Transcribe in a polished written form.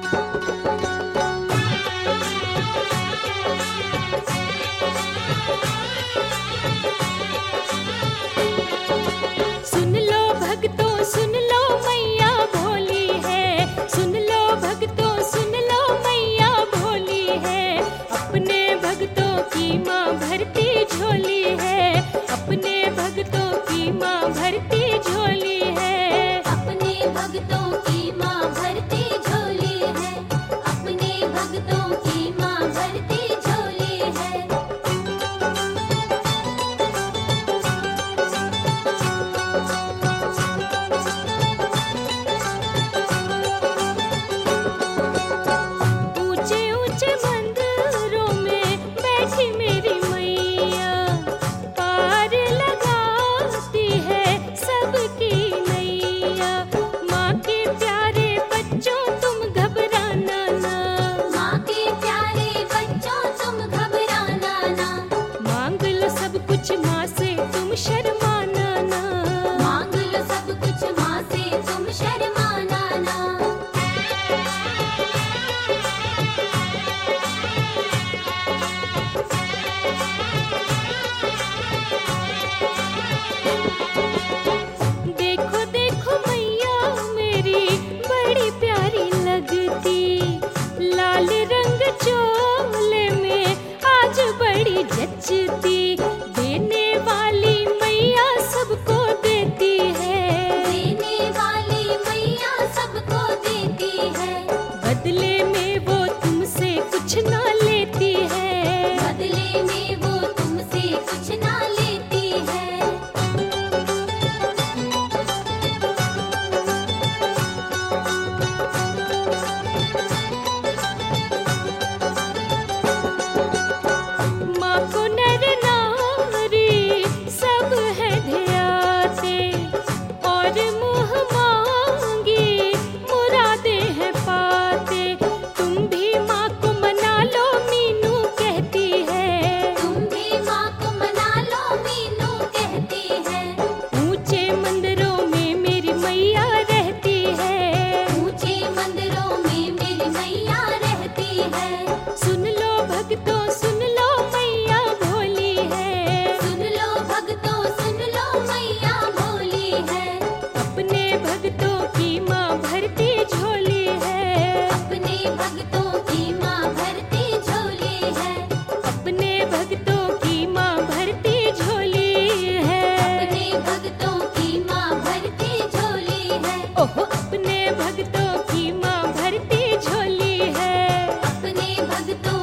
सुन लो भक्तों सुन लो मैया भोली है, सुन लो भक्तों सुन लो मैया भोली है। अपने भक्तों की माँ भरती झोली है, अपने भक्तों की माँ भरती झोली है। अपने भक्तों की माँ भरती झोली है, अपने भक्तों की माँ भरती झोली है। ऊंचे ऊंचे मंदिरों में बैठी मेरी मैया, पार लगाती है सबकी नैया। माँ के प्यारे बच्चों तुम घबराना ना, माँ के प्यारे बच्चों तुम घबराना ना, मांग लो सब कुछ माँ से तुम शर्माना ना। मांग लो सब कुछ माँ से तुम शर्माना ना। देखो देखो मैया मेरी बड़ी प्यारी लगती, लाल रंग चोले में आज बड़ी जचती। देने वाली मैया सबको देती है, देने वाली मैया सबको देती है, बदले में वो तुमसे कुछ ना लेती है। बदले में वो तुमसे कुछ ना लेती है। माँ को नर नारी सब है ध्याते, और मुँह मांगी मुरादें हैं पाते। तुम भी माँ को मना लो मीनू कहती है, तुम भी माँ को मना लो मीनू कहती है। ऊंचे मंदिरों में मेरी मैया रहती है। ऊंचे मंदिरों में मेरी मैया रहती है। सुन लो भक्तों सुन लो मैया भोली है, सुन लो भक्तों सुन लो मैया भोली है। अपने भक्तों की माँ भरती झोली है। अपने भक्तों की माँ भरती झोली है। अपने भक्तों की माँ भरती झोली है। अपने भक्तों की माँ भरती झोली है। ओहो अपने भक्तों की माँ भरती झोली है। अपने भक्तों